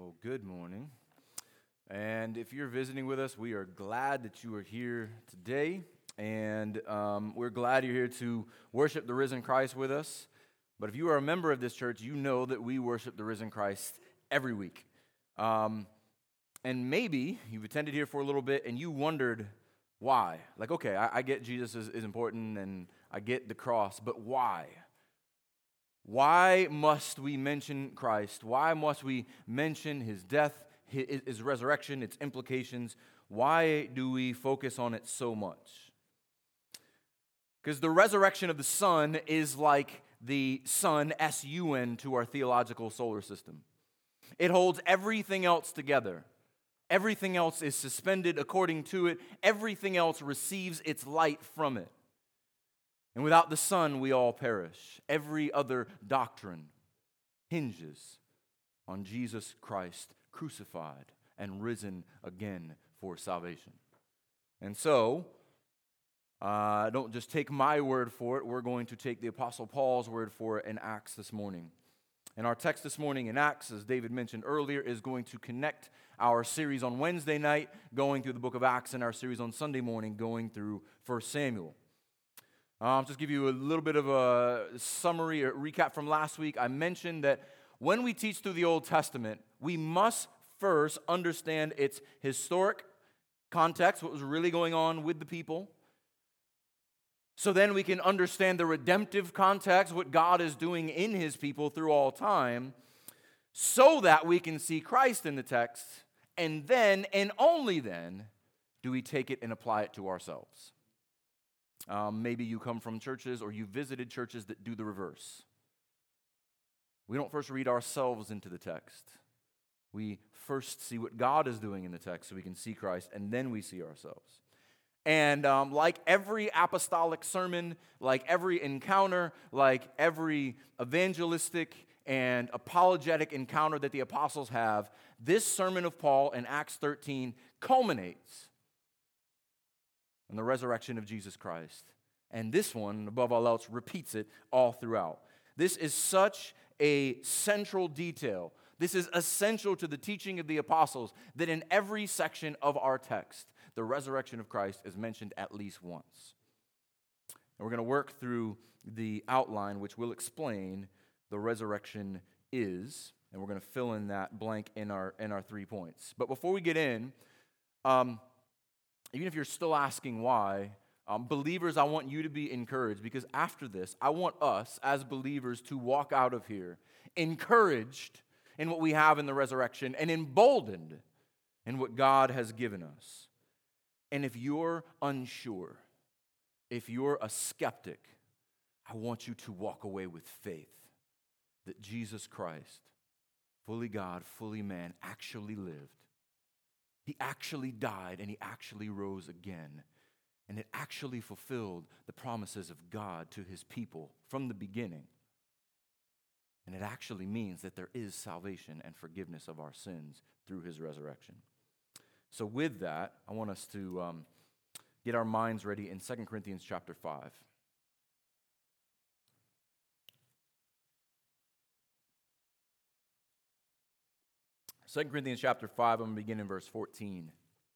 Well, good morning. And if you're visiting with us, we are glad that you are here today. And we're glad you're here to worship the risen Christ with us. But if you are a member of this church, you know that we worship the risen Christ every week. And maybe you've attended here for a little bit and you wondered why. Like, okay, I get Jesus is important and I get the cross, but why? Why must we mention Christ? Why must we mention his death, his resurrection, its implications? Why do we focus on it so much? Because the resurrection of the sun is like the sun, S-U-N, to our theological solar system. It holds everything else together. Everything else is suspended according to it. Everything else receives its light from it. And without the sun, we all perish. Every other doctrine hinges on Jesus Christ crucified and risen again for salvation. And so, don't just take my word for it. We're going to take the Apostle Paul's word for it in Acts this morning. And our text this morning in Acts, as David mentioned earlier, is going to connect our series on Wednesday night, going through the book of Acts, and our series on Sunday morning, going through 1 Samuel. Just give you a little bit of a summary or recap from last week. I mentioned that when we teach through the Old Testament, we must first understand its historic context, what was really going on with the people. So then we can understand the redemptive context, what God is doing in his people through all time, so that we can see Christ in the text, and then, and only then, do we take it and apply it to ourselves. Maybe you come from churches or you visited churches that do the reverse. We don't first read ourselves into the text. We first see what God is doing in the text so we can see Christ, and then we see ourselves. And like every apostolic sermon, like every encounter, like every evangelistic and apologetic encounter that the apostles have, this sermon of Paul in Acts 13 culminates and the resurrection of Jesus Christ. And this one, above all else, repeats it all throughout. This is such a central detail. This is essential to the teaching of the apostles that in every section of our text, the resurrection of Christ is mentioned at least once. And we're going to work through the outline, which will explain the resurrection is, and we're going to fill in that blank in our 3 points. But before we get in, even if you're still asking why, believers, I want you to be encouraged, because after this, I want us as believers to walk out of here encouraged in what we have in the resurrection and emboldened in what God has given us. And if you're unsure, if you're a skeptic, I want you to walk away with faith that Jesus Christ, fully God, fully man, actually lived. He actually died and he actually rose again. And it actually fulfilled the promises of God to his people from the beginning. And it actually means that there is salvation and forgiveness of our sins through his resurrection. So with that, I want us to get our minds ready in 2 Corinthians chapter 5. Second Corinthians chapter 5, I'm going to begin in verse 14.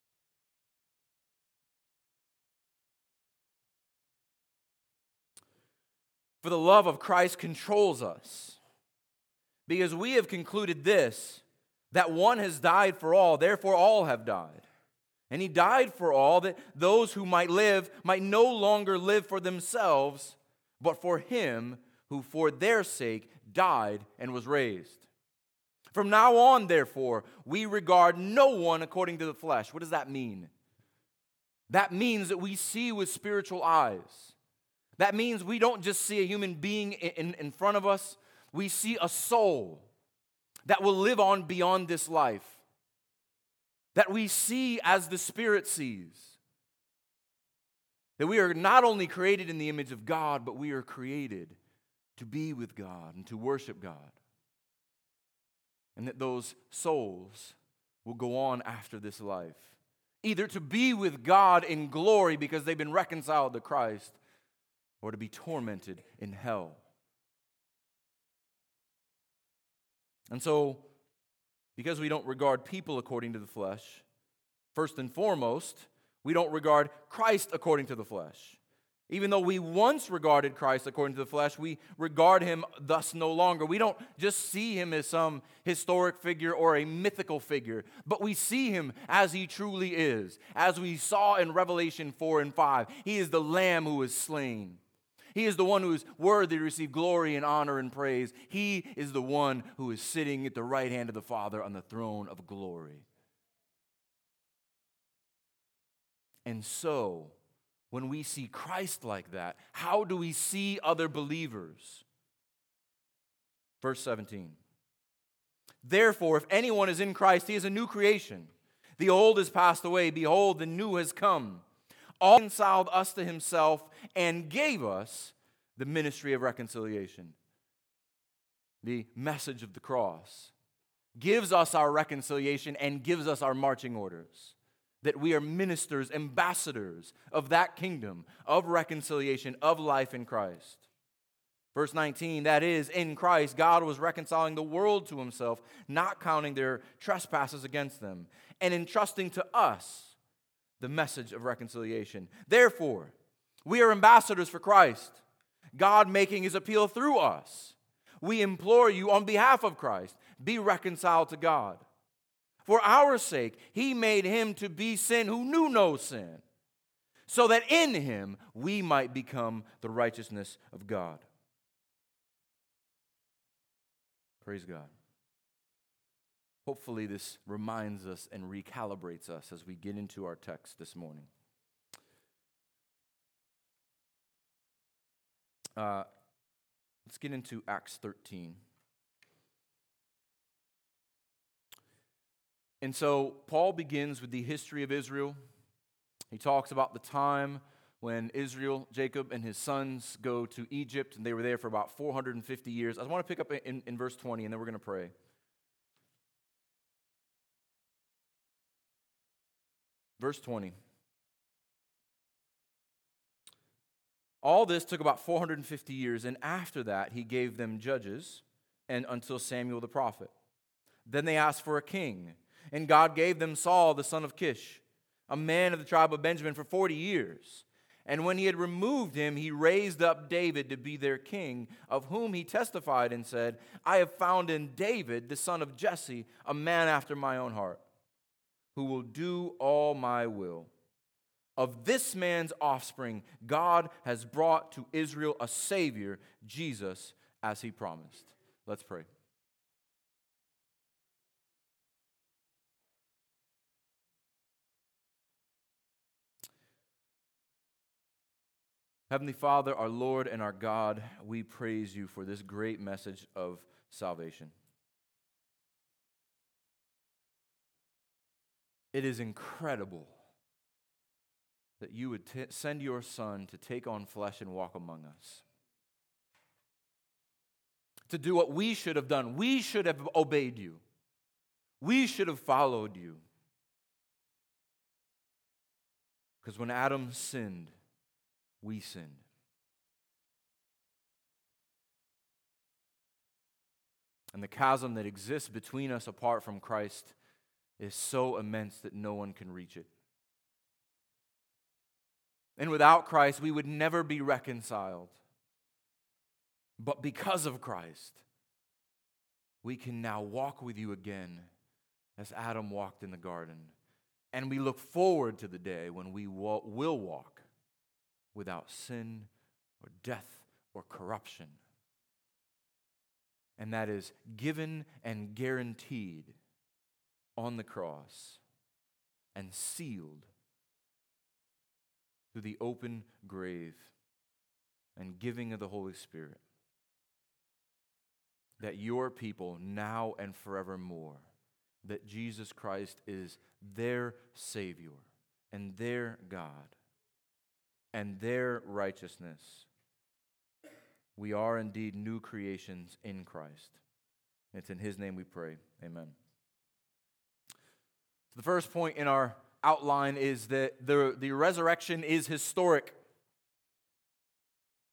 For the love of Christ controls us, because we have concluded this, that one has died for all, therefore all have died. And he died for all, that those who might live might no longer live for themselves, but for him who for their sake died and was raised. From now on, therefore, we regard no one according to the flesh. What does that mean? That means that we see with spiritual eyes. That means we don't just see a human being in front of us. We see a soul that will live on beyond this life. That we see as the Spirit sees. That we are not only created in the image of God, but we are created to be with God and to worship God. And that those souls will go on after this life, either to be with God in glory because they've been reconciled to Christ, or to be tormented in hell. And so Because we don't regard people according to the flesh, first and foremost, we don't regard Christ according to the flesh. Even though we once regarded Christ according to the flesh, we regard him thus no longer. We don't just see him as some historic figure or a mythical figure, but we see him as he truly is. As we saw in Revelation 4 and 5, he is the Lamb who is slain. He is the one who is worthy to receive glory and honor and praise. He is the one who is sitting at the right hand of the Father on the throne of glory. And so, when we see Christ like that, how do we see other believers? Verse 17. Therefore, if anyone is in Christ, he is a new creation. The old has passed away. Behold, the new has come. All reconciled us to himself and gave us the ministry of reconciliation. The message of the cross gives us our reconciliation and gives us our marching orders. That we are ministers, ambassadors of that kingdom, of reconciliation, of life in Christ. Verse 19, that is, in Christ, God was reconciling the world to himself, not counting their trespasses against them, and entrusting to us the message of reconciliation. Therefore, we are ambassadors for Christ, God making his appeal through us. We implore you on behalf of Christ, be reconciled to God. For our sake, he made him to be sin who knew no sin, so that in him we might become the righteousness of God. Praise God. Hopefully this reminds us and recalibrates us as we get into our text this morning. Let's get into Acts 13. And so Paul begins with the history of Israel. He talks about the time when Israel, Jacob, and his sons go to Egypt, and they were there for about 450 years. I want to pick up in verse 20, and then we're going to pray. Verse 20. All this took about 450 years, and after that he gave them judges and until Samuel the prophet. Then they asked for a king, and God gave them Saul the son of Kish, a man of the tribe of Benjamin, for 40 years. And when he had removed him, he raised up David to be their king, of whom he testified and said, I have found in David, the son of Jesse, a man after my own heart, who will do all my will. Of this man's offspring, God has brought to Israel a Savior, Jesus, as he promised. Let's pray. Heavenly Father, our Lord and our God, we praise you for this great message of salvation. It is incredible that you would send your Son to take on flesh and walk among us. To do what we should have done. We should have obeyed you. We should have followed you. Because when Adam sinned, we sinned. And the chasm that exists between us apart from Christ is so immense that no one can reach it. And without Christ, we would never be reconciled. But because of Christ, we can now walk with you again as Adam walked in the garden. And we look forward to the day when we will walk without sin or death or corruption. And that is given and guaranteed on the cross and sealed through the open grave and giving of the Holy Spirit, that your people now and forevermore, that Jesus Christ is their Savior and their God and their righteousness. We are indeed new creations in Christ. It's in his name we pray. Amen. The first point in our outline is that the resurrection is historic.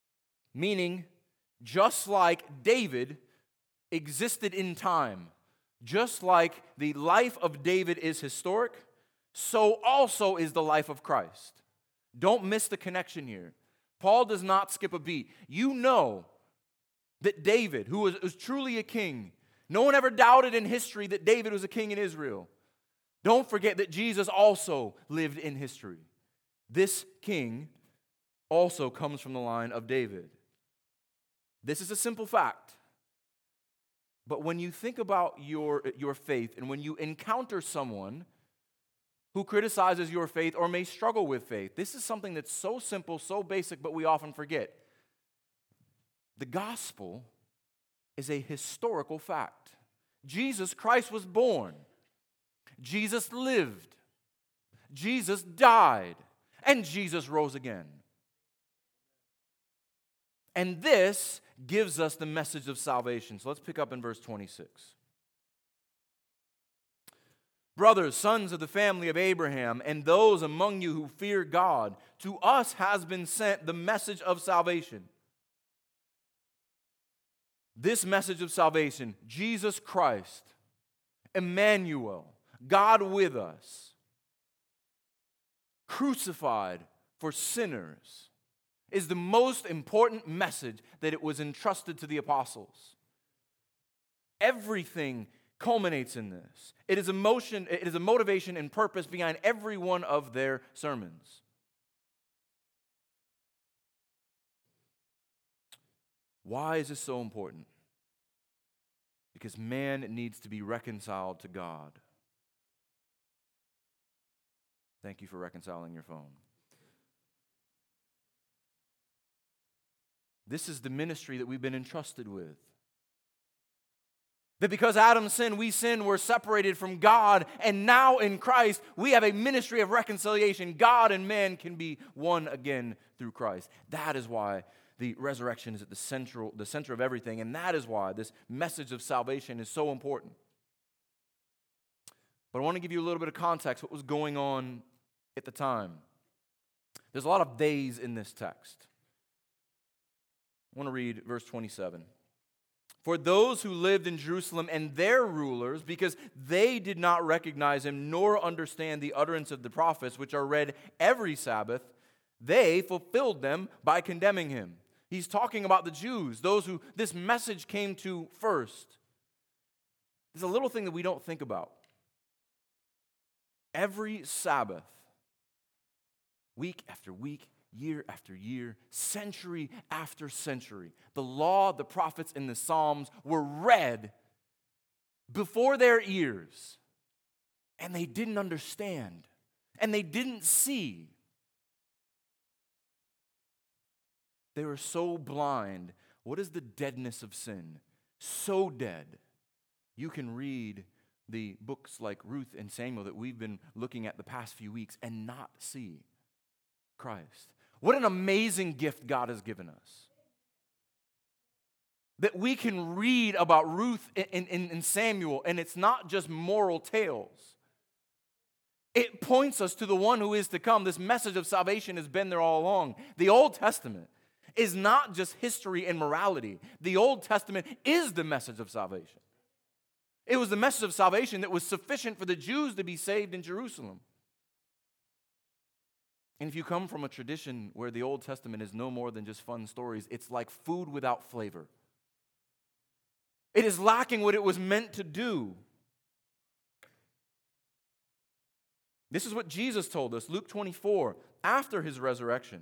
Meaning, just like David existed in time, Just like the life of David is historic, so also is the life of Christ. Don't miss the connection here. Paul does not skip a beat. You know that David, who was truly a king, no one ever doubted in history that David was a king in Israel. Don't forget that Jesus also lived in history. This king also comes from the line of David. This is a simple fact. But when you think about your faith and when you encounter someone who criticizes your faith or may struggle with faith, this is something that's so simple, so basic, but we often forget. The gospel is a historical fact. Jesus Christ was born. Jesus lived. Jesus died. And Jesus rose again. And this gives us the message of salvation. So let's pick up in verse 26. Brothers, sons of the family of Abraham, and those among you who fear God, to us has been sent the message of salvation. This message of salvation, Jesus Christ, Emmanuel, God with us, crucified for sinners, is the most important message that it was entrusted to the apostles. Everything culminates in this. It is a motivation and purpose behind every one of their sermons. Why is this so important? Because man needs to be reconciled to God. Thank you for reconciling your phone. This is the ministry that we've been entrusted with. That because Adam sinned, we're separated from God, and now in Christ, we have a ministry of reconciliation. God and man can be one again through Christ. That is why the resurrection is at the center of everything, and that is why this message of salvation is so important. But I want to give you a little bit of context, what was going on at the time. There's a lot of days in this text. I want to read verse 27. For those who lived in Jerusalem and their rulers, because they did not recognize him nor understand the utterance of the prophets, which are read every Sabbath, they fulfilled them by condemning him. He's talking about the Jews, those who this message came to first. There's a little thing that we don't think about. Every Sabbath, week after week, year after year, century after century, the law, the prophets, and the Psalms were read before their ears, and they didn't understand, and they didn't see. They were so blind. What is the deadness of sin? So dead. You can read the books like Ruth and Samuel that we've been looking at the past few weeks and not see Christ. What an amazing gift God has given us. That we can read about Ruth and Samuel, and it's not just moral tales. It points us to the one who is to come. This message of salvation has been there all along. The Old Testament is not just history and morality. The Old Testament is the message of salvation. It was the message of salvation that was sufficient for the Jews to be saved in Jerusalem. And if you come from a tradition where the Old Testament is no more than just fun stories, it's like food without flavor. It is lacking what it was meant to do. This is what Jesus told us, Luke 24, after his resurrection.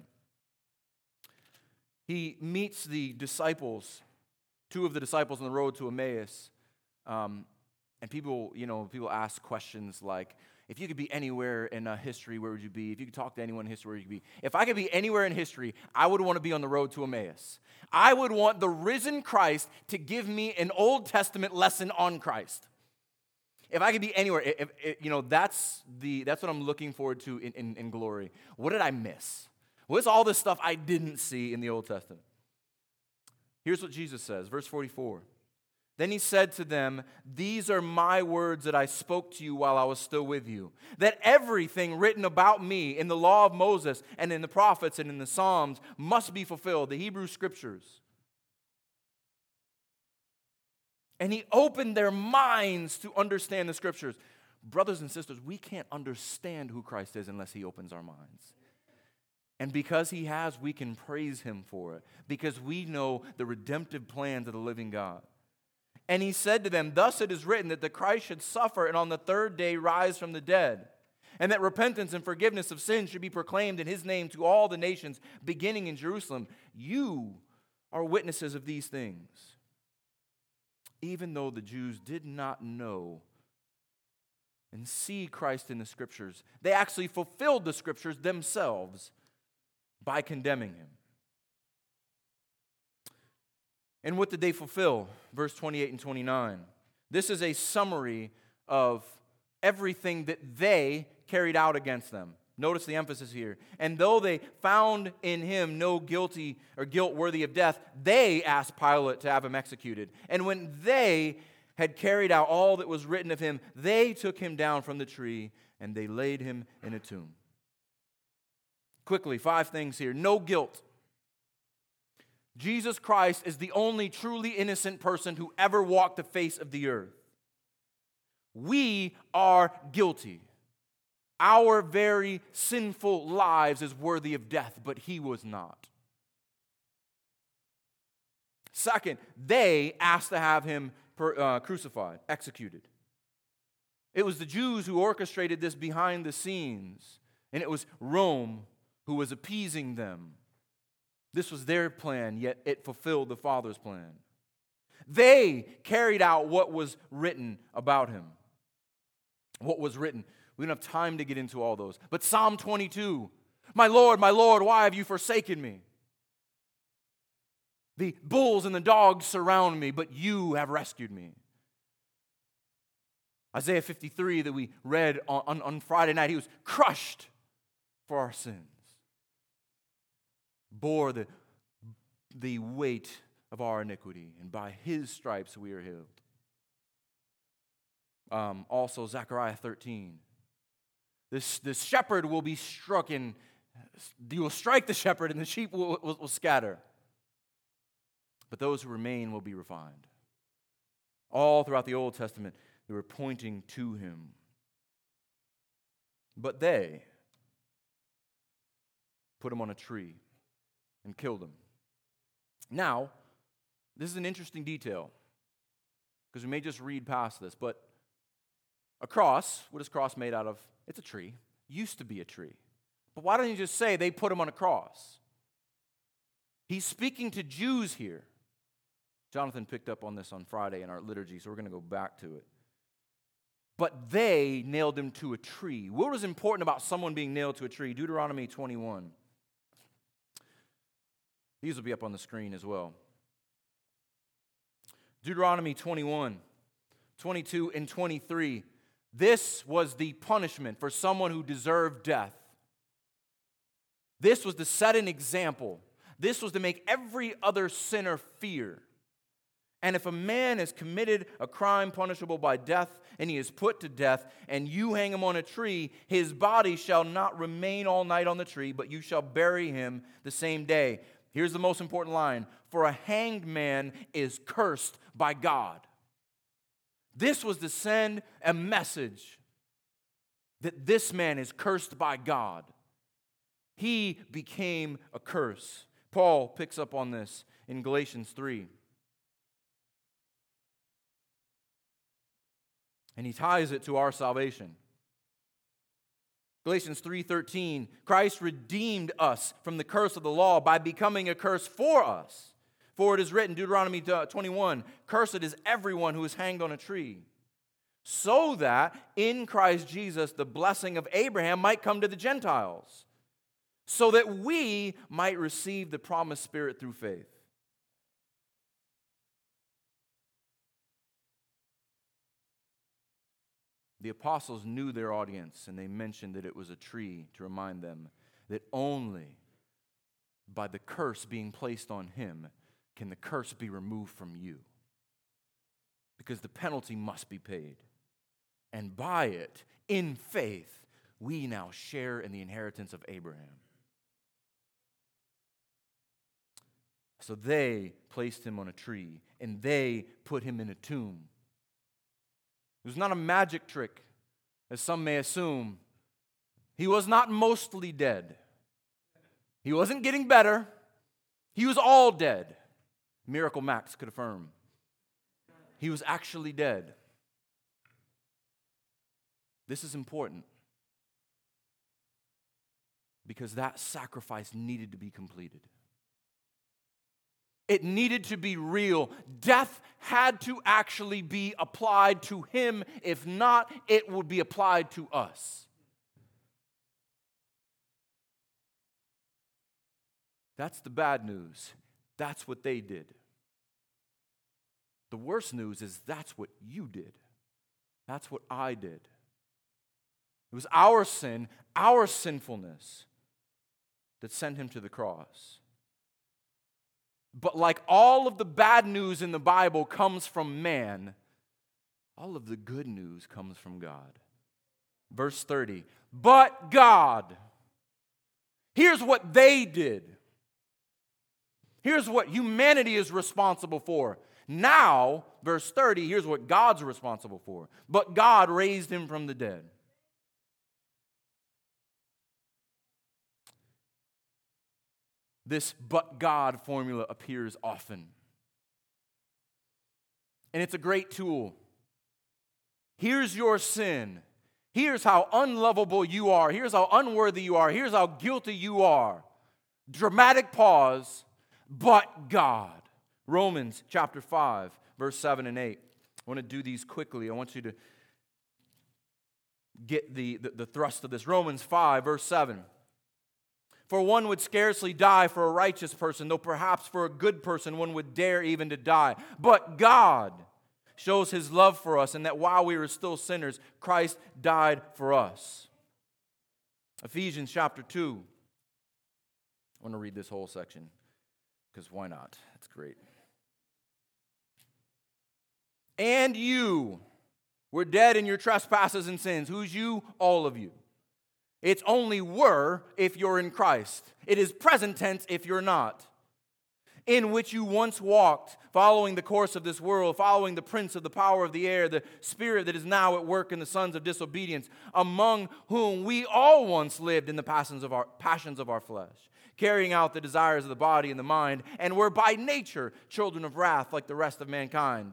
He meets the disciples, two of the disciples on the road to Emmaus. And people ask questions like, if you could be anywhere in history, where would you be? If you could talk to anyone in history, where would you be? If I could be anywhere in history, I would want to be on the road to Emmaus. I would want the risen Christ to give me an Old Testament lesson on Christ. If I could be anywhere, that's what I'm looking forward to in glory. What did I miss? What's all this stuff I didn't see in the Old Testament? Here's what Jesus says, verse 44. Then he said to them, "These are my words that I spoke to you while I was still with you, that everything written about me in the law of Moses and in the prophets and in the Psalms must be fulfilled," the Hebrew Scriptures. And he opened their minds to understand the Scriptures. Brothers and sisters, we can't understand who Christ is unless he opens our minds. And because he has, we can praise him for it, because we know the redemptive plans of the living God. And he said to them, thus it is written that the Christ should suffer and on the third day rise from the dead, and that repentance and forgiveness of sins should be proclaimed in his name to all the nations, beginning in Jerusalem. You are witnesses of these things. Even though the Jews did not know and see Christ in the Scriptures, they actually fulfilled the Scriptures themselves by condemning him. And what did they fulfill? Verse 28 and 29. This is a summary of everything that they carried out against them. Notice the emphasis here. And though they found in him no guilty or guilt worthy of death, they asked Pilate to have him executed. And when they had carried out all that was written of him, they took him down from the tree and they laid him in a tomb. Quickly, 5 things here. No guilt. Jesus Christ is the only truly innocent person who ever walked the face of the earth. We are guilty. Our very sinful lives is worthy of death, but he was not. Second, they asked to have him crucified, executed. It was the Jews who orchestrated this behind the scenes, and it was Rome who was appeasing them. This was their plan, yet it fulfilled the Father's plan. They carried out what was written about him. What was written. We don't have time to get into all those. But Psalm 22, my Lord, why have you forsaken me? The bulls and the dogs surround me, but you have rescued me. Isaiah 53 that we read on Friday night, he was crushed for our sins. Bore the weight of our iniquity, and by his stripes we are healed. Also, Zechariah 13. This shepherd will be struck, and you will strike the shepherd, and the sheep will scatter. But those who remain will be refined. All throughout the Old Testament, they were pointing to him. But they put him on a tree and killed him. Now, this is an interesting detail, because we may just read past this, but a cross, what is cross made out of? It's a tree. Used to be a tree. But why don't you just say they put him on a cross? He's speaking to Jews here. Jonathan picked up on this on Friday in our liturgy, so we're going to go back to it. But they nailed him to a tree. What was important about someone being nailed to a tree? Deuteronomy 21. These will be up on the screen as well. Deuteronomy 21, 22, and 23. This was the punishment for someone who deserved death. This was to set an example. This was to make every other sinner fear. And if a man has committed a crime punishable by death, and he is put to death, and you hang him on a tree, his body shall not remain all night on the tree, but you shall bury him the same day. Here's the most important line. For a hanged man is cursed by God. This was to send a message that this man is cursed by God. He became a curse. Paul picks up on this in Galatians 3. And he ties it to our salvation. Galatians 3:13, Christ redeemed us from the curse of the law by becoming a curse for us. For it is written, Deuteronomy 21, cursed is everyone who is hanged on a tree, so that in Christ Jesus the blessing of Abraham might come to the Gentiles, so that we might receive the promised Spirit through faith. The apostles knew their audience, and they mentioned that it was a tree to remind them that only by the curse being placed on him can the curse be removed from you. Because the penalty must be paid. And by it, in faith, we now share in the inheritance of Abraham. So they placed him on a tree and they put him in a tomb. It was not a magic trick, as some may assume. He was not mostly dead. He wasn't getting better. He was all dead. Miracle Max could affirm. He was actually dead. This is important because that sacrifice needed to be completed. It needed to be real. Death had to actually be applied to him. If not, it would be applied to us. That's the bad news. That's what they did. The worst news is that's what you did. That's what I did. It was our sin, our sinfulness that sent him to the cross. But like all of the bad news in the Bible comes from man, all of the good news comes from God. Verse 30, but God. Here's what they did. Here's what humanity is responsible for. Now, verse 30, here's what God's responsible for. But God raised him from the dead. This but God formula appears often. And it's a great tool. Here's your sin. Here's how unlovable you are. Here's how unworthy you are. Here's how guilty you are. Dramatic pause, but God. Romans chapter 5, verse 7 and 8. I want to do these quickly. I want you to get the thrust of this. Romans 5, verse 7. For one would scarcely die for a righteous person, though perhaps for a good person one would dare even to die. But God shows his love for us, and that while we were still sinners, Christ died for us. Ephesians chapter 2. I want to read this whole section, because why not? It's great. And you were dead in your trespasses and sins. Who's you? All of you. It's only were if you're in Christ. It is present tense if you're not. In which you once walked, following the course of this world, following the prince of the power of the air, the spirit that is now at work in the sons of disobedience, among whom we all once lived in the passions of our flesh, carrying out the desires of the body and the mind, and were by nature children of wrath like the rest of mankind.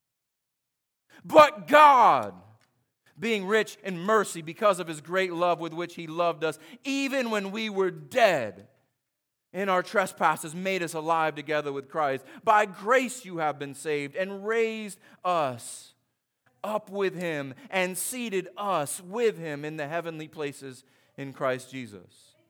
But God, being rich in mercy because of his great love with which he loved us, even when we were dead in our trespasses, made us alive together with Christ. By grace you have been saved, and raised us up with him, and seated us with him in the heavenly places in Christ Jesus,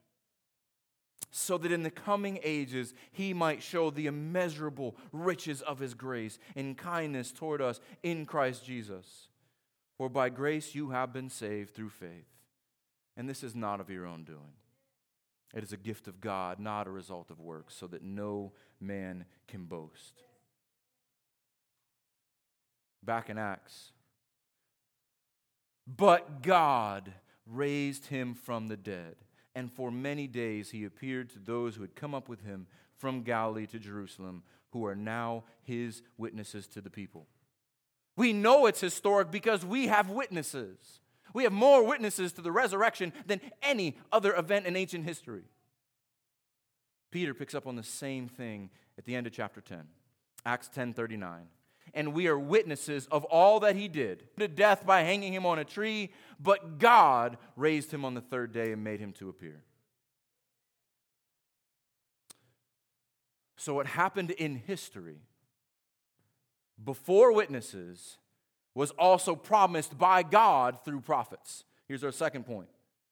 so that in the coming ages he might show the immeasurable riches of his grace and kindness toward us in Christ Jesus. For by grace you have been saved through faith. And this is not of your own doing. It is a gift of God, not a result of works, so that no man can boast. Back in Acts. But God raised him from the dead. And for many days he appeared to those who had come up with him from Galilee to Jerusalem, who are now his witnesses to the people. We know it's historic because we have witnesses. We have more witnesses to the resurrection than any other event in ancient history. Peter picks up on the same thing at the end of chapter 10, Acts 10:39. And we are witnesses of all that he did, to death by hanging him on a tree, but God raised him on the third day and made him to appear. So what happened in history before witnesses was also promised by God through prophets. Here's our second point.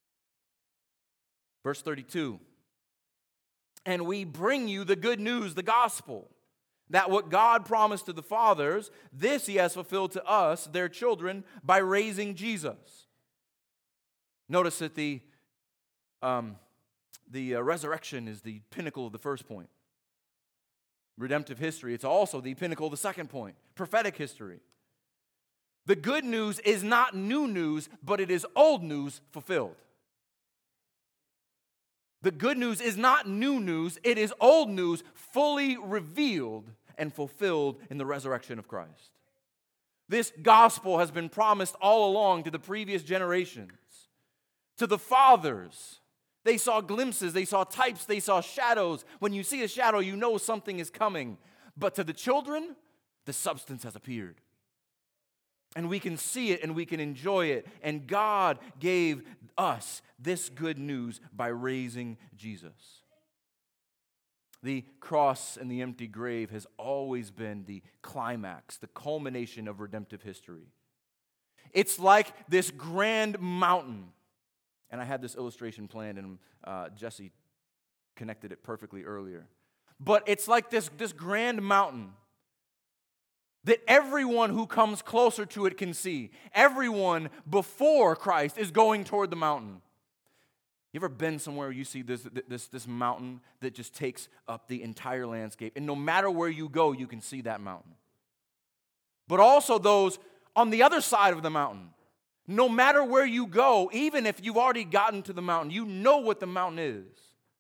Verse 32. And we bring you the good news, the gospel, that what God promised to the fathers, this he has fulfilled to us, their children, by raising Jesus. Notice that the resurrection is the pinnacle of the first point. Redemptive history, it's also the pinnacle of the second point. Prophetic history. The good news is not new news, but it is old news fulfilled. The good news is not new news, it is old news fully revealed and fulfilled in the resurrection of Christ. This gospel has been promised all along to the previous generations. To the fathers, they saw glimpses, they saw types, they saw shadows. When you see a shadow, you know something is coming. But to the children, the substance has appeared. And we can see it and we can enjoy it. And God gave us this good news by raising Jesus. The cross and the empty grave has always been the climax, the culmination of redemptive history. It's like this grand mountain. And I had this illustration planned, and Jesse connected it perfectly earlier. But it's like this grand mountain that everyone who comes closer to it can see. Everyone before Christ is going toward the mountain. You ever been somewhere where you see this mountain that just takes up the entire landscape? And no matter where you go, you can see that mountain. But also those on the other side of the mountain. No matter where you go, even if you've already gotten to the mountain, you know what the mountain is.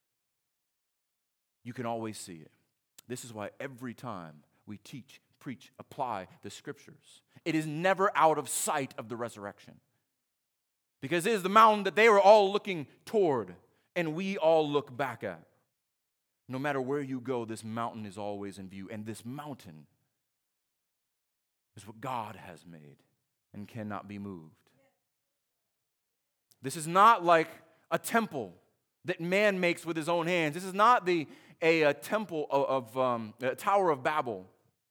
You can always see it. This is why every time we teach, preach, apply the Scriptures, it is never out of sight of the resurrection. Because it is the mountain that they were all looking toward, and we all look back at. No matter where you go, this mountain is always in view. And this mountain is what God has made and cannot be moved. This is not like a temple that man makes with his own hands. This is not a temple of a Tower of Babel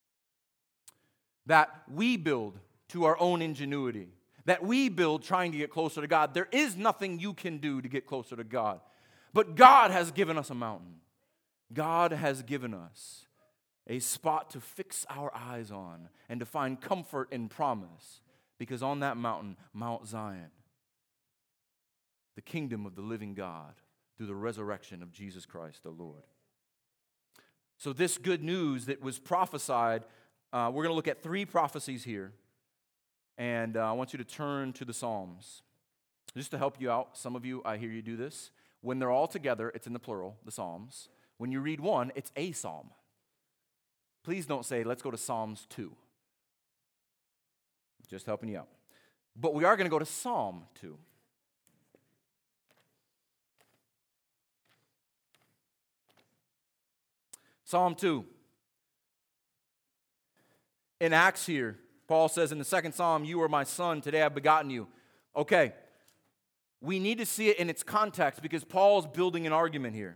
that we build to our own ingenuity, that we build trying to get closer to God. There is nothing you can do to get closer to God. But God has given us a mountain. God has given us a spot to fix our eyes on and to find comfort and promise. Because on that mountain, Mount Zion, the kingdom of the living God through the resurrection of Jesus Christ the Lord. So this good news that was prophesied, we're going to look at 3 prophecies here. And I want you to turn to the Psalms. Just to help you out, some of you, I hear you do this. When they're all together, it's in the plural, the Psalms. When you read one, it's a psalm. Please don't say, let's go to Psalms 2. Just helping you out. But we are going to go to Psalm 2. Psalm 2. In Acts here, Paul says in the 2nd Psalm, "You are my son, today I've begotten you." Okay, we need to see it in its context because Paul's building an argument here.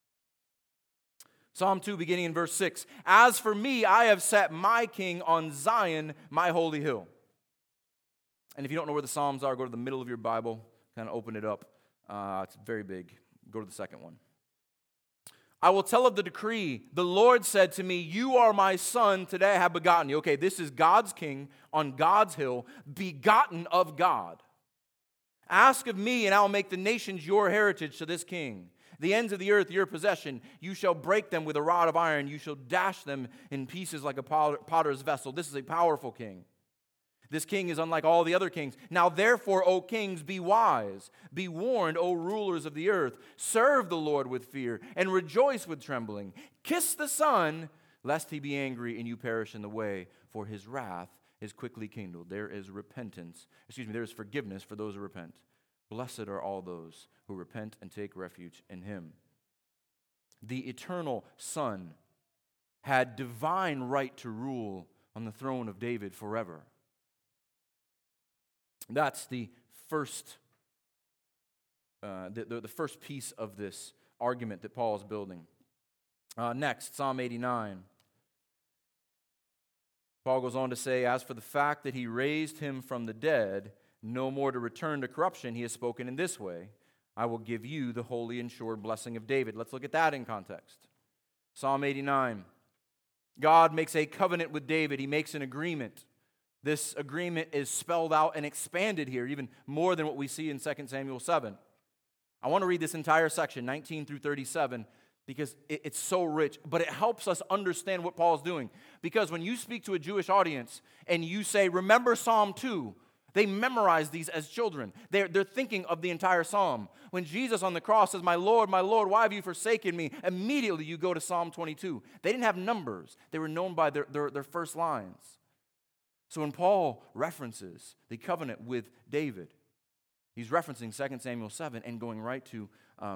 Psalm 2, beginning in verse 6. "As for me, I have set my king on Zion, my holy hill." And if you don't know where the Psalms are, go to the middle of your Bible, kind of open it up. It's very big. Go to the second one. "I will tell of the decree. The Lord said to me, you are my son, today I have begotten you." Okay, this is God's king on God's hill, begotten of God. "Ask of me, and I will make the nations your heritage," to this king. "The ends of the earth your possession. You shall break them with a rod of iron. You shall dash them in pieces like a potter's vessel." This is a powerful king. This king is unlike all the other kings. "Now therefore, O kings, be wise. Be warned, O rulers of the earth. Serve the Lord with fear and rejoice with trembling. Kiss the Son, lest he be angry and you perish in the way, for his wrath is quickly kindled." There is there is forgiveness for those who repent. "Blessed are all those who repent and take refuge in him." The eternal Son had divine right to rule on the throne of David forever. That's the first the first piece of this argument that Paul is building. Next, Psalm 89. Paul goes on to say, "As for the fact that he raised him from the dead, no more to return to corruption, he has spoken in this way, I will give you the holy and sure blessing of David." Let's look at that in context. Psalm 89. God makes a covenant with David. He makes an agreement. This agreement is spelled out and expanded here, even more than what we see in 2 Samuel 7. I want to read this entire section, 19 through 37, because it's so rich, but it helps us understand what Paul's doing. Because when you speak to a Jewish audience and you say, "Remember Psalm 2, They memorize these as children. They're thinking of the entire psalm. When Jesus on the cross says, my Lord, why have you forsaken me? Immediately you go to Psalm 22. They didn't have numbers. They were known by their first lines. So when Paul references the covenant with David, he's referencing 2 Samuel 7 and going right to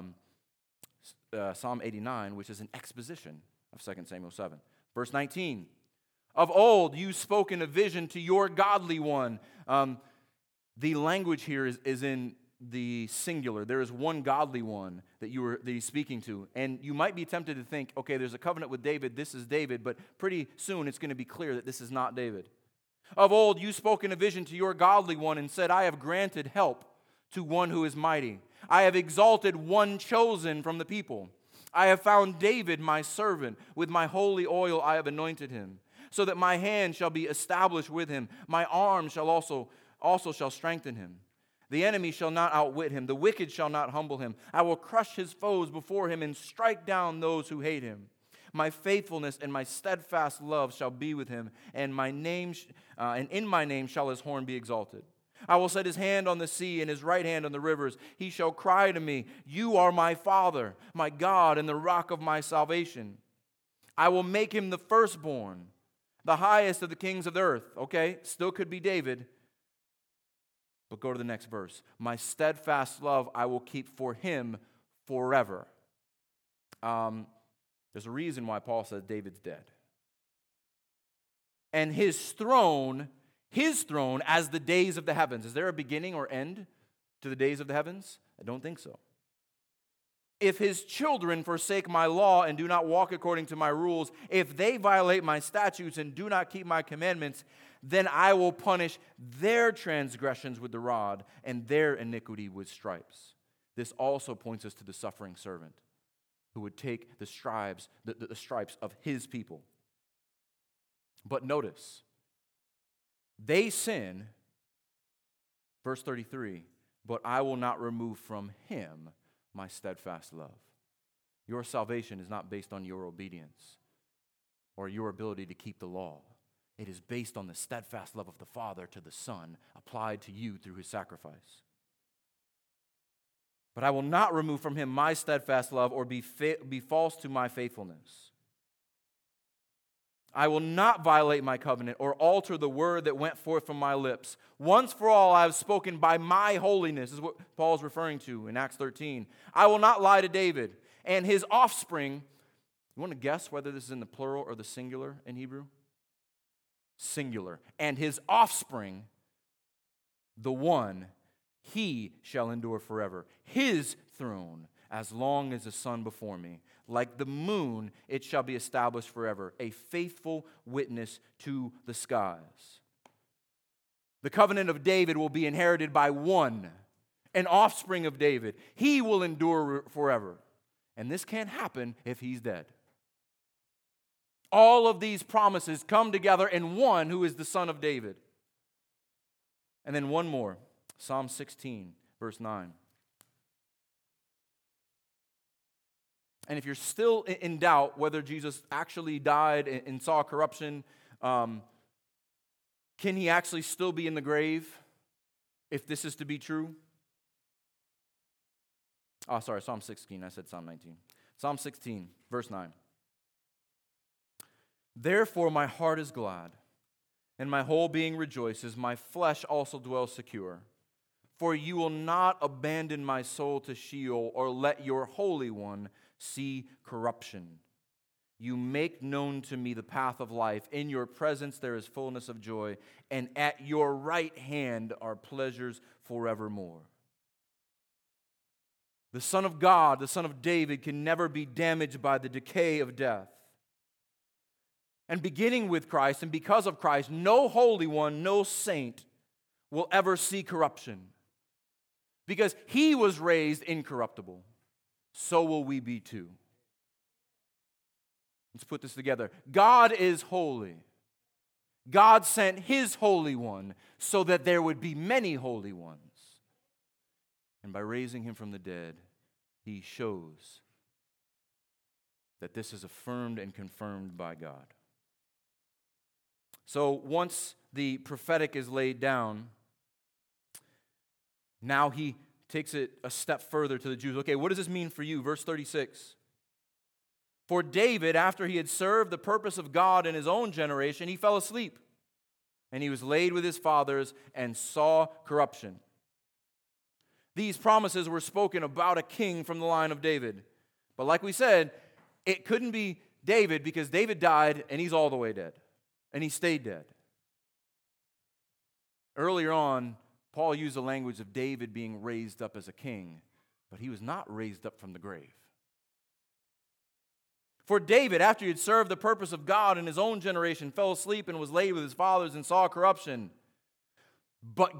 Psalm 89, which is an exposition of 2 Samuel 7. Verse 19, of old you spoke in a vision to your godly one. The language here is in the singular. There is one godly one that he's speaking to. And you might be tempted to think, okay, there's a covenant with David, this is David, but pretty soon it's going to be clear that this is not David. Of old you spoke in a vision to your godly one and said, I have granted help to one who is mighty. I have exalted one chosen from the people. I have found David my servant. With my holy oil I have anointed him, so that my hand shall be established with him. My arm shall also shall strengthen him. The enemy shall not outwit him. The wicked shall not humble him. I will crush his foes before him and strike down those who hate him. My faithfulness and my steadfast love shall be with him, and in my name shall his horn be exalted. I will set his hand on the sea and his right hand on the rivers. He shall cry to me, you are my Father, my God, and the rock of my salvation. I will make him the firstborn, the highest of the kings of the earth. Okay, still could be David. But go to the next verse. My steadfast love I will keep for him forever. There's a reason why Paul says David's dead. And his throne as the days of the heavens. Is there a beginning or end to the days of the heavens? I don't think so. If his children forsake my law and do not walk according to my rules, if they violate my statutes and do not keep my commandments, then I will punish their transgressions with the rod and their iniquity with stripes. This also points us to the suffering servant who would take the stripes of his people. But notice, they sin, verse 33, but I will not remove from him my steadfast love. Your salvation is not based on your obedience or your ability to keep the law. It is based on the steadfast love of the Father to the Son applied to you through his sacrifice. But I will not remove from him my steadfast love or be false to my faithfulness. I will not violate my covenant or alter the word that went forth from my lips. Once for all I have spoken by my holiness. This is what Paul is referring to in Acts 13. I will not lie to David and his offspring. You want to guess whether this is in the plural or the singular in Hebrew? Singular. And his offspring, the one, he shall endure forever. His throne, as long as the sun before me. Like the moon, it shall be established forever, a faithful witness to the skies. The covenant of David will be inherited by one, an offspring of David. He will endure forever. And this can't happen if he's dead. All of these promises come together in one who is the son of David. And then one more, Psalm 16, verse 9. And if you're still in doubt whether Jesus actually died and saw corruption, can he actually still be in the grave if this is to be true? Oh, sorry, Psalm 16. I said Psalm 19. Psalm 16, verse 9. Therefore my heart is glad, and my whole being rejoices. My flesh also dwells secure. For you will not abandon my soul to Sheol, or let your Holy One see corruption. You make known to me the path of life. In your presence there is fullness of joy, and at your right hand are pleasures forevermore. The Son of God, the Son of David, can never be damaged by the decay of death. And beginning with Christ and because of Christ, no holy one, no saint will ever see corruption. Because he was raised incorruptible. So will we be too. Let's put this together. God is holy. God sent his Holy One so that there would be many holy ones. And by raising him from the dead, he shows that this is affirmed and confirmed by God. So once the prophetic is laid down, Now he takes it a step further to the Jews. Okay, what does this mean for you? Verse 36. For David, after he had served the purpose of God in his own generation, he fell asleep, and he was laid with his fathers and saw corruption. These promises were spoken about a king from the line of David. But like we said, it couldn't be David because David died and he's all the way dead. And he stayed dead. Earlier on, Paul used the language of David being raised up as a king, but he was not raised up from the grave. For David, after he had served the purpose of God in his own generation, fell asleep and was laid with his fathers and saw corruption. But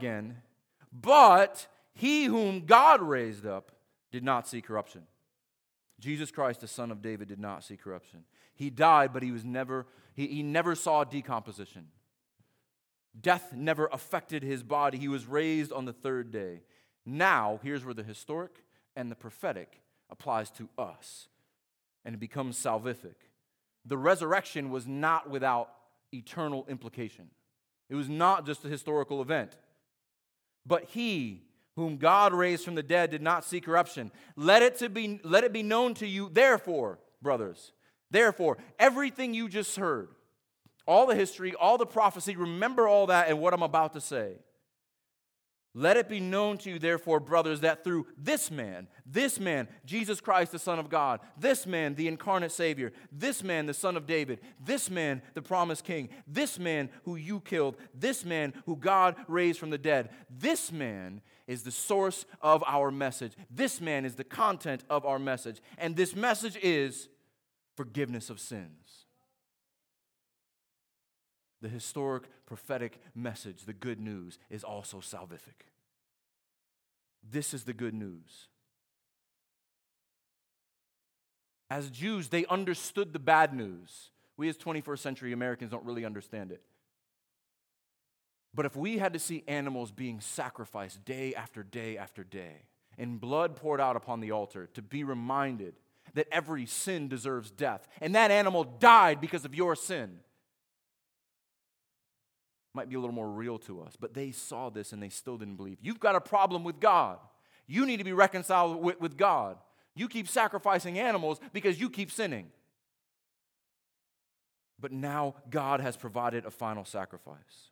he whom God raised up did not see corruption. Jesus Christ, the Son of David, did not see corruption. He died, but he never saw decomposition. Death never affected his body. He was raised on the third day. Now, here's where the historic and the prophetic applies to us, and it becomes salvific. The resurrection was not without eternal implication. It was not just a historical event. But he whom God raised from the dead did not see corruption. Let it be known to you, therefore, brothers, therefore, everything you just heard, all the history, all the prophecy, remember all that and what I'm about to say. Let it be known to you, therefore, brothers, that through this man, Jesus Christ, the Son of God, this man, the incarnate Savior, this man, the Son of David, this man, the promised King, this man who you killed, this man who God raised from the dead, this man is the source of our message. This man is the content of our message. And this message is forgiveness of sins. The historic prophetic message, the good news, is also salvific. This is the good news. As Jews, they understood the bad news. We as 21st century Americans don't really understand it. But if we had to see animals being sacrificed day after day after day, and blood poured out upon the altar to be reminded that every sin deserves death, and that animal died because of your sin, might be a little more real to us. But they saw this and they still didn't believe. You've got a problem with God. You need to be reconciled with God. You keep sacrificing animals because you keep sinning. But now God has provided a final sacrifice.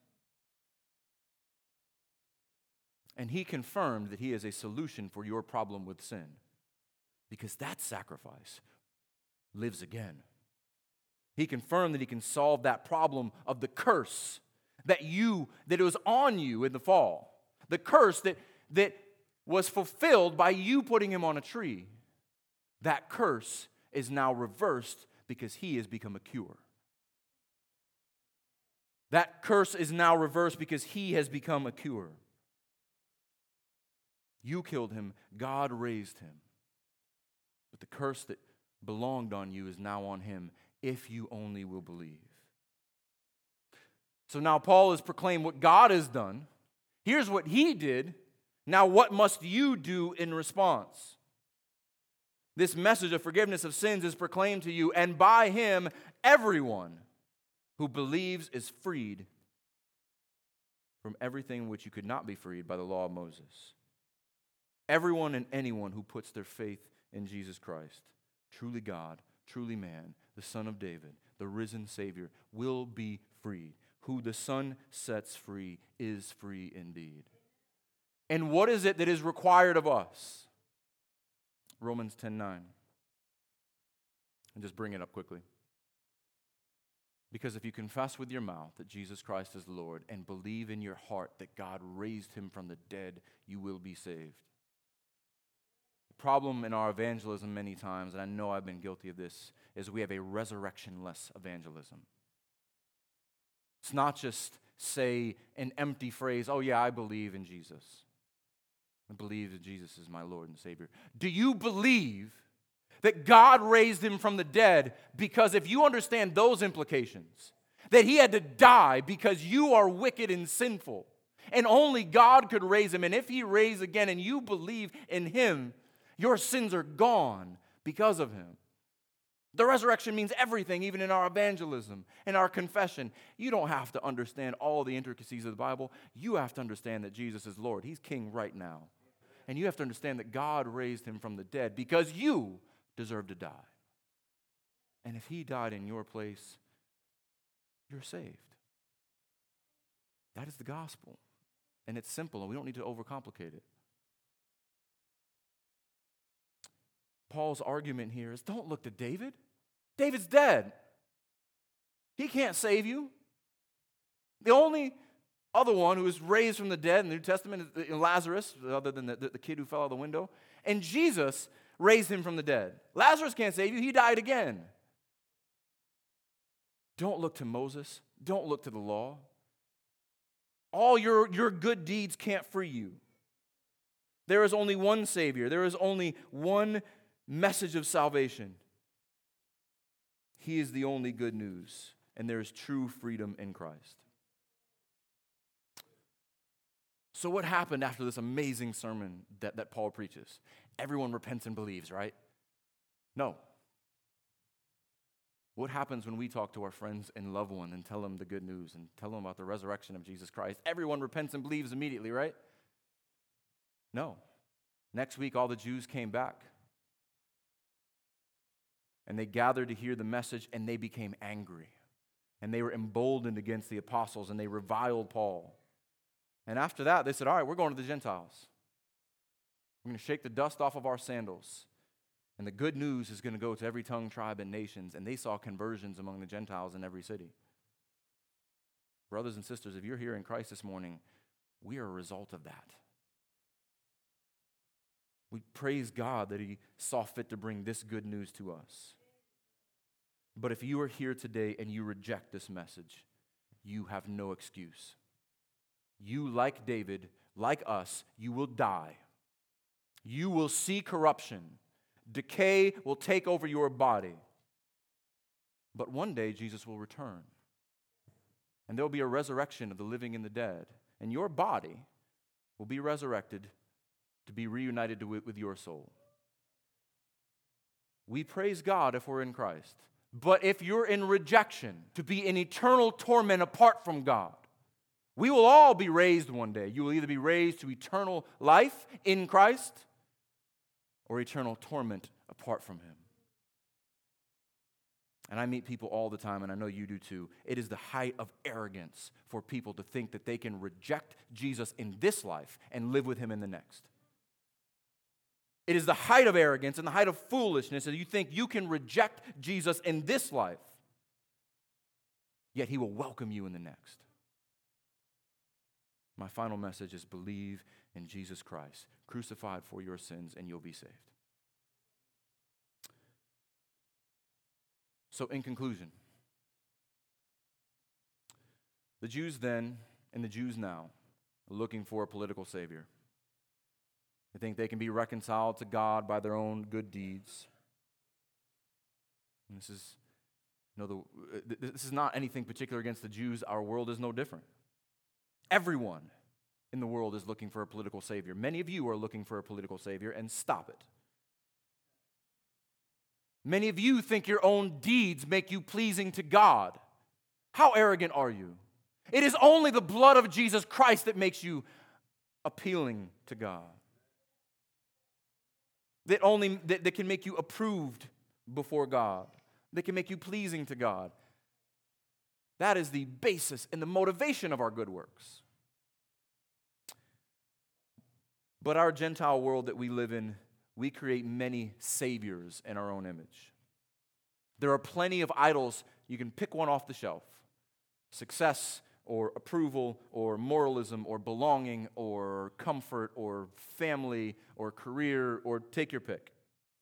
And he confirmed that he is a solution for your problem with sin. Because that sacrifice lives again. He confirmed that he can solve that problem of the curse that it was on you in the fall. The curse that was fulfilled by you putting him on a tree. That curse is now reversed because he has become a cure. That curse is now reversed because he has become a cure. You killed him, God raised him. But the curse that belonged on you is now on him, if you only will believe. So now Paul has proclaimed what God has done. Here's what he did. Now what must you do in response? This message of forgiveness of sins is proclaimed to you, and by him, everyone who believes is freed from everything which you could not be freed by the law of Moses. Everyone and anyone who puts their faith in Jesus Christ, truly God, truly man, the Son of David, the risen Savior, will be freed. Who the Son sets free is free indeed. And what is it that is required of us? Romans 10:9. And just bring it up quickly. Because if you confess with your mouth that Jesus Christ is the Lord and believe in your heart that God raised him from the dead, you will be saved. The problem in our evangelism many times, and I know I've been guilty of this, is we have a resurrection-less evangelism. It's not just say an empty phrase, oh yeah, I believe in Jesus. I believe that Jesus is my Lord and Savior. Do you believe that God raised him from the dead? Because if you understand those implications, that he had to die because you are wicked and sinful, and only God could raise him, and if he raised again and you believe in him, your sins are gone because of him. The resurrection means everything, even in our evangelism and our confession. You don't have to understand all the intricacies of the Bible. You have to understand that Jesus is Lord. He's King right now. And you have to understand that God raised him from the dead because you deserve to die. And if he died in your place, you're saved. That is the gospel. And it's simple, and we don't need to overcomplicate it. Paul's argument here is don't look to David. David's dead. He can't save you. The only other one who was raised from the dead in the New Testament is Lazarus, other than the kid who fell out the window. And Jesus raised him from the dead. Lazarus can't save you. He died again. Don't look to Moses. Don't look to the law. All your good deeds can't free you. There is only one Savior. There is only one message of salvation. He is the only good news, and there is true freedom in Christ. So what happened after this amazing sermon that Paul preaches? Everyone repents and believes, right? No. What happens when we talk to our friends and loved ones and tell them the good news and tell them about the resurrection of Jesus Christ? Everyone repents and believes immediately, right? No. Next week, all the Jews came back. And they gathered to hear the message, and they became angry. And they were emboldened against the apostles, and they reviled Paul. And after that, they said, all right, we're going to the Gentiles. We're going to shake the dust off of our sandals. And the good news is going to go to every tongue, tribe, and nations. And they saw conversions among the Gentiles in every city. Brothers and sisters, if you're here in Christ this morning, we are a result of that. We praise God that he saw fit to bring this good news to us. But if you are here today and you reject this message, you have no excuse. You, like David, like us, you will die. You will see corruption. Decay will take over your body. But one day Jesus will return. And there will be a resurrection of the living and the dead. And your body will be resurrected to be reunited with your soul. We praise God if we're in Christ. But if you're in rejection, to be in eternal torment apart from God, we will all be raised one day. You will either be raised to eternal life in Christ or eternal torment apart from him. And I meet people all the time, and I know you do too. It is the height of arrogance for people to think that they can reject Jesus in this life and live with him in the next. It is the height of arrogance and the height of foolishness that you think you can reject Jesus in this life, yet he will welcome you in the next. My final message is believe in Jesus Christ, crucified for your sins, and you'll be saved. So in conclusion, the Jews then and the Jews now are looking for a political savior. They think they can be reconciled to God by their own good deeds. And this is not anything particular against the Jews. Our world is no different. Everyone in the world is looking for a political savior. Many of you are looking for a political savior, and stop it. Many of you think your own deeds make you pleasing to God. How arrogant are you? It is only the blood of Jesus Christ that makes you appealing to God. That can make you approved before God. That can make you pleasing to God. That is the basis and the motivation of our good works. But our Gentile world that we live in, we create many saviors in our own image. There are plenty of idols. You can pick one off the shelf. Success or approval or moralism or belonging or comfort or family or career or take your pick.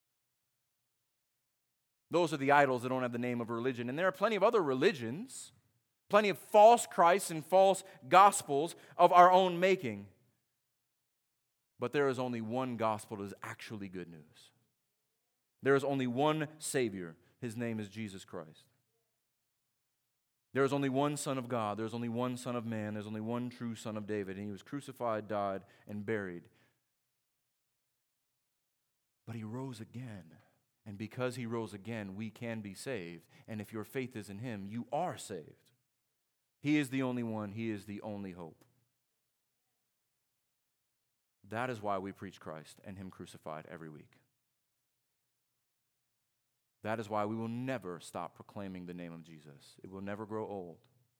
Those are the idols that don't have the name of religion. And there are plenty of other religions, plenty of false Christs and false gospels of our own making. But there is only one gospel that is actually good news. There is only one Savior. His name is Jesus Christ. There is only one Son of God. There is only one Son of Man. There's only one true Son of David. And he was crucified, died, and buried. But he rose again. And because he rose again, we can be saved. And if your faith is in him, you are saved. He is the only one. He is the only hope. That is why we preach Christ and him crucified every week. That is why we will never stop proclaiming the name of Jesus. It will never grow old.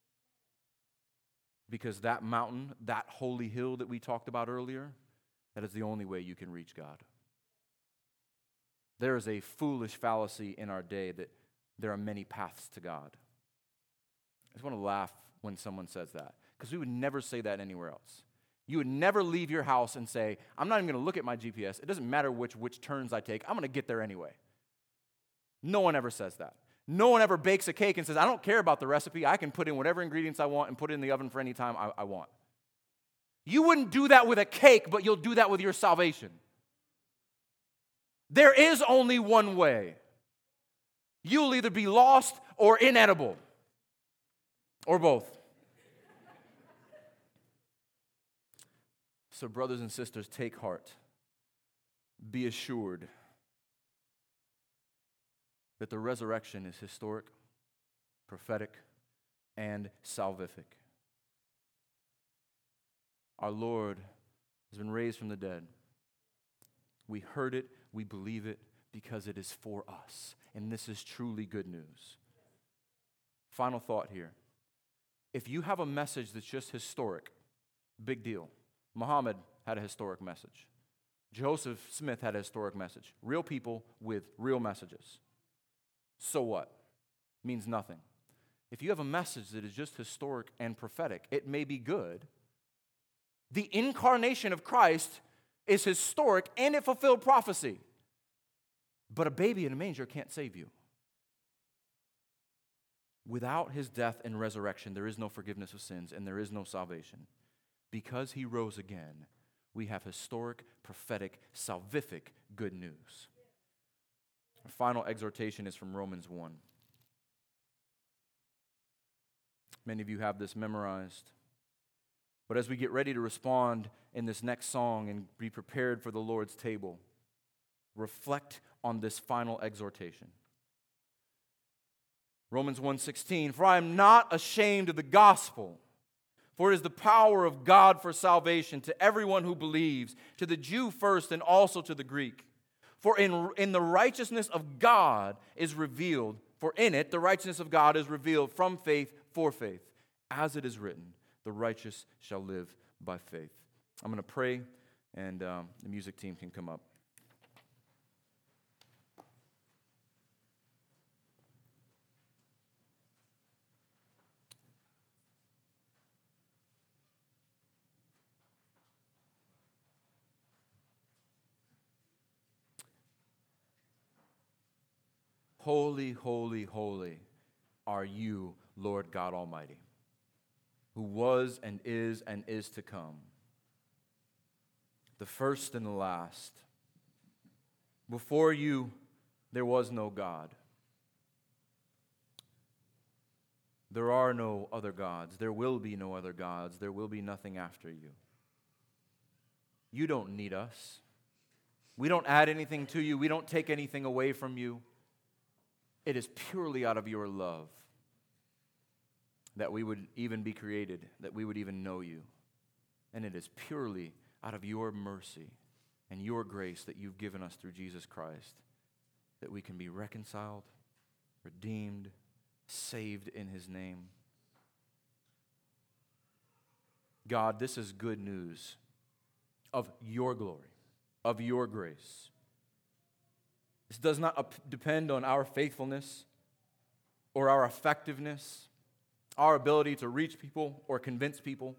Because that mountain, that holy hill that we talked about earlier, that is the only way you can reach God. There is a foolish fallacy in our day that there are many paths to God. I just want to laugh when someone says that, because we would never say that anywhere else. You would never leave your house and say, I'm not even going to look at my GPS. It doesn't matter which turns I take. I'm going to get there anyway. No one ever says that. No one ever bakes a cake and says, I don't care about the recipe. I can put in whatever ingredients I want and put it in the oven for any time I want. You wouldn't do that with a cake, but you'll do that with your salvation. There is only one way. You'll either be lost or inedible, or both. So, brothers and sisters, take heart. Be assured that the resurrection is historic, prophetic, and salvific. Our Lord has been raised from the dead. We heard it, we believe it, because it is for us. And this is truly good news. Final thought here. If you have a message that's just historic, big deal. Muhammad had a historic message. Joseph Smith had a historic message. Real people with real messages. So what? Means nothing. If you have a message that is just historic and prophetic, it may be good. The incarnation of Christ is historic and it fulfilled prophecy. But a baby in a manger can't save you. Without his death and resurrection, there is no forgiveness of sins and there is no salvation. Because he rose again, we have historic, prophetic, salvific good news. Our final exhortation is from Romans 1. Many of you have this memorized. But as we get ready to respond in this next song and be prepared for the Lord's table, reflect on this final exhortation. Romans 1:16, for I am not ashamed of the gospel, for it is the power of God for salvation to everyone who believes, to the Jew first and also to the Greek. For in the righteousness of God is revealed, for in it the righteousness of God is revealed from faith for faith. As it is written, the righteous shall live by faith. I'm going to pray, and the music team can come up. Holy, holy, holy are you, Lord God Almighty, who was and is to come, the first and the last. Before you, there was no God. There are no other gods. There will be no other gods. There will be nothing after you. You don't need us. We don't add anything to you. We don't take anything away from you. It is purely out of your love that we would even be created, that we would even know you. And it is purely out of your mercy and your grace that you've given us through Jesus Christ that we can be reconciled, redeemed, saved in his name. God, this is good news of your glory, of your grace. This does not depend on our faithfulness or our effectiveness, our ability to reach people or convince people.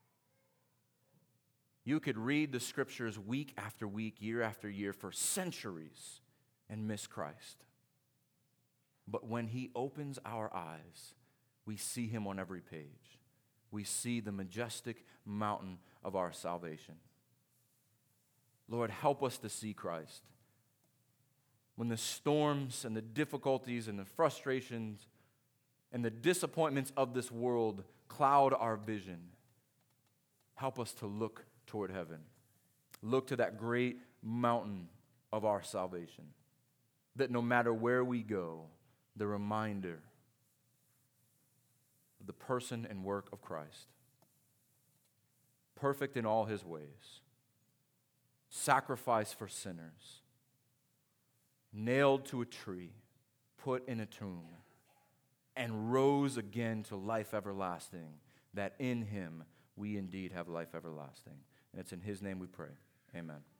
You could read the scriptures week after week, year after year for centuries and miss Christ. But when he opens our eyes, we see him on every page. We see the majestic mountain of our salvation. Lord, help us to see Christ. When the storms and the difficulties and the frustrations and the disappointments of this world cloud our vision, help us to look toward heaven. Look to that great mountain of our salvation. that no matter where we go, the reminder of the person and work of Christ, perfect in all his ways, sacrifice for sinners, nailed to a tree, put in a tomb, and rose again to life everlasting, that in him we indeed have life everlasting. And it's in his name we pray. Amen.